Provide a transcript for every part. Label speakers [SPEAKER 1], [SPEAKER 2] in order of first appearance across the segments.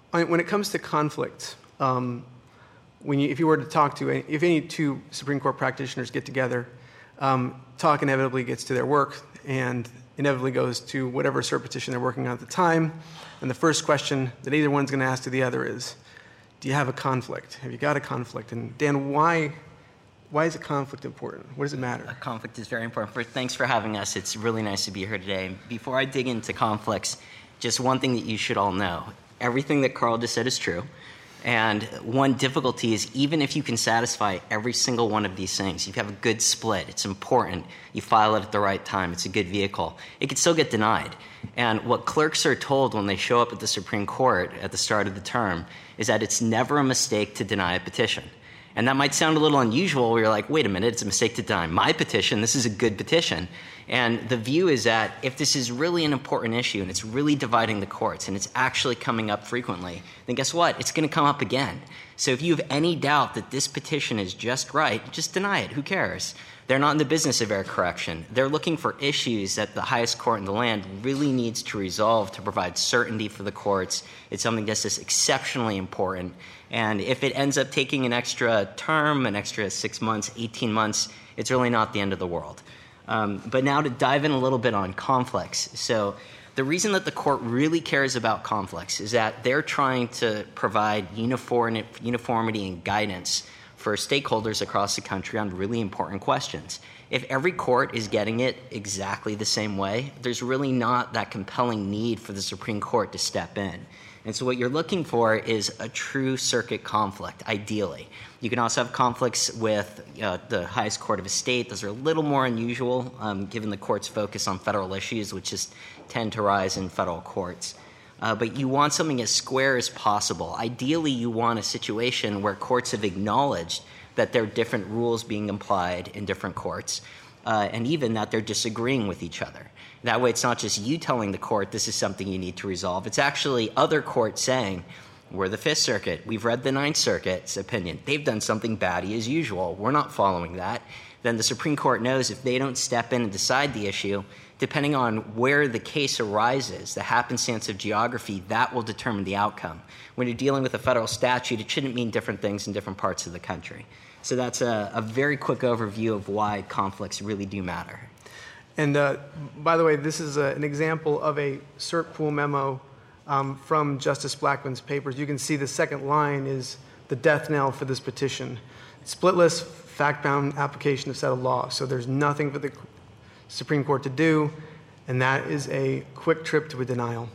[SPEAKER 1] When it comes to conflict, if you were to talk to, if any two Supreme Court practitioners get together, talk inevitably gets to their work and inevitably goes to whatever cert petition they're working on at the time. And the first question that either one's going to ask to the other is, do you have a conflict? Have you got a conflict? And Dan, why is a conflict important? What does it matter?
[SPEAKER 2] A conflict is very important. Thanks for having us. It's really nice to be here today. Before I dig into conflicts, just one thing that you should all know. Everything that Carl just said is true. And one difficulty is even if you can satisfy every single one of these things, you have a good split, it's important, you file it at the right time, it's a good vehicle, it can still get denied. And what clerks are told when they show up at the Supreme Court at the start of the term is that it's never a mistake to deny a petition. And that might sound a little unusual where you're like, wait a minute, it's a mistake to deny my petition, this is a good petition. And the view is that if this is really an important issue and it's really dividing the courts and it's actually coming up frequently, then guess what? It's going to come up again. So if you have any doubt that this petition is just right, just deny it. Who cares? They're not in the business of error correction. They're looking for issues that the highest court in the land really needs to resolve to provide certainty for the courts. It's something that's just exceptionally important. And if it ends up taking an extra term, an extra 6 months, 18 months, it's really not the end of the world. But now to dive in a little bit on conflicts. So the reason that the court really cares about conflicts is that they're trying to provide uniformity and guidance for stakeholders across the country on really important questions. If every court is getting it exactly the same way, there's really not that compelling need for the Supreme Court to step in. And so what you're looking for is a true circuit conflict, ideally. You can also have conflicts with the highest court of a state. Those are a little more unusual given the court's focus on federal issues, which just tend to rise in federal courts. But you want something as square as possible. Ideally, you want a situation where courts have acknowledged that there are different rules being applied in different courts, and even that they're disagreeing with each other. That way, it's not just you telling the court this is something you need to resolve. It's actually other courts saying, we're the Fifth Circuit. We've read the Ninth Circuit's opinion. They've done something batty as usual. We're not following that. Then the Supreme Court knows if they don't step in and decide the issue, depending on where the case arises, the happenstance of geography, that will determine the outcome. When you're dealing with a federal statute, it shouldn't mean different things in different parts of the country. So that's a very quick overview of why conflicts really do matter.
[SPEAKER 1] And by the way, this is an example of a cert pool memo from Justice Blackmun's papers. You can see the second line is the death knell for this petition. Splitless, fact-bound application of settled law. So there's nothing for the Supreme Court to do, and that is a quick trip to a denial.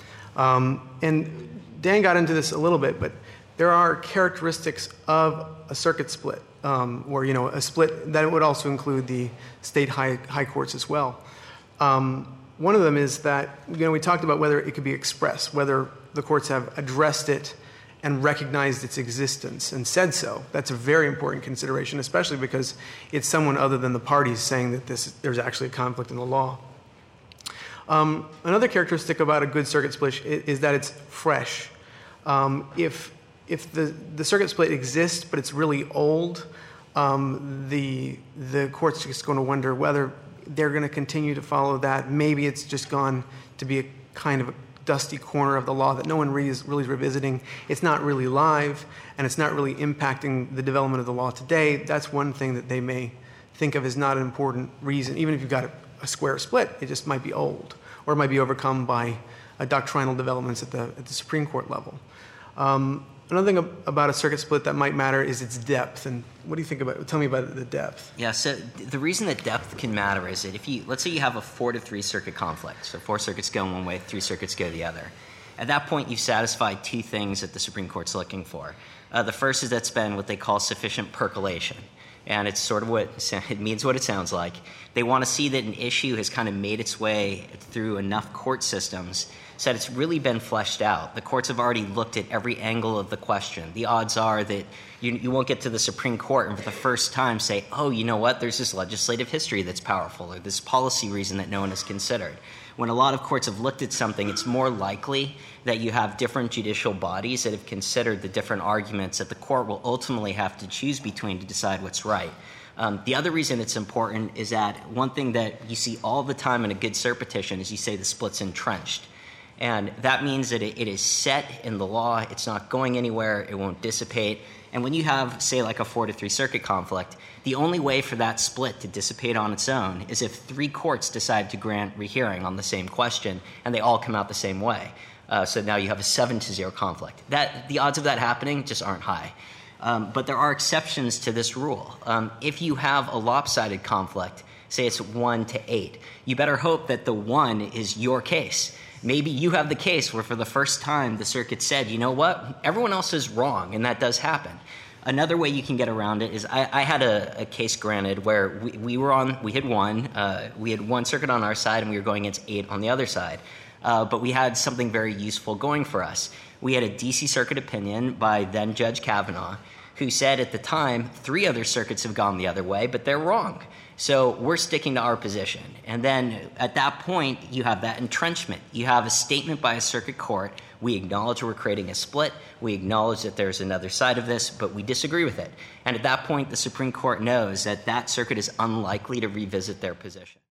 [SPEAKER 1] And Dan got into this a little bit, but there are characteristics of a circuit split, or a split that would also include the state high courts as well. One of them is that we talked about whether it could be expressed, whether the courts have addressed it and recognized its existence and said so. That's a very important consideration, especially because it's someone other than the parties saying that there's actually a conflict in the law. Another characteristic about a good circuit split is that it's fresh. If the circuit split exists but it's really old, the court's just going to wonder whether they're going to continue to follow that. Maybe it's just gone to be a kind of a dusty corner of the law that no one really is revisiting. It's not really live, and it's not really impacting the development of the law today. That's one thing that they may think of as not an important reason. Even if you've got a square split, it just might be old, or it might be overcome by doctrinal developments at the Supreme Court level. Another thing about a circuit split that might matter is its depth. And what do you think about it? Tell me about the depth.
[SPEAKER 2] Yeah, so the reason that depth can matter is that let's say you have a 4-to-3 circuit conflict. So 4 circuits go one way, 3 circuits go the other. At that point, you've satisfied 2 things that the Supreme Court's looking for. The first is that's been what they call sufficient percolation. And it's sort of it means what it sounds like. They want to see that an issue has kind of made its way through enough court systems so that it's really been fleshed out. The courts have already looked at every angle of the question. The odds are that you won't get to the Supreme Court and for the first time say, oh, you know what, there's this legislative history that's powerful or this policy reason that no one has considered. When a lot of courts have looked at something, it's more likely that you have different judicial bodies that have considered the different arguments that the court will ultimately have to choose between to decide what's right. The other reason it's important is that one thing that you see all the time in a good cert petition is you say the split's entrenched. And that means that it is set in the law. It's not going anywhere. It won't dissipate. And when you have, say, like a 4-to-3 circuit conflict, the only way for that split to dissipate on its own is if 3 courts decide to grant rehearing on the same question, and they all come out the same way. So now you have a 7-to-0 conflict. The odds of that happening just aren't high. But there are exceptions to this rule. If you have a lopsided conflict, say it's 1-to-8, you better hope that the 1 is your case. Maybe you have the case where for the first time the circuit said, you know what, everyone else is wrong, and that does happen. Another way you can get around it is I had a case granted where we had 1 circuit on our side and we were going against 8 on the other side. But we had something very useful going for us. We had a D.C. Circuit opinion by then Judge Kavanaugh who said at the time 3 other circuits have gone the other way, but they're wrong. So we're sticking to our position. And then at that point, you have that entrenchment. You have a statement by a circuit court. We acknowledge we're creating a split. We acknowledge that there's another side of this, but we disagree with it. And at that point, the Supreme Court knows that that circuit is unlikely to revisit their position.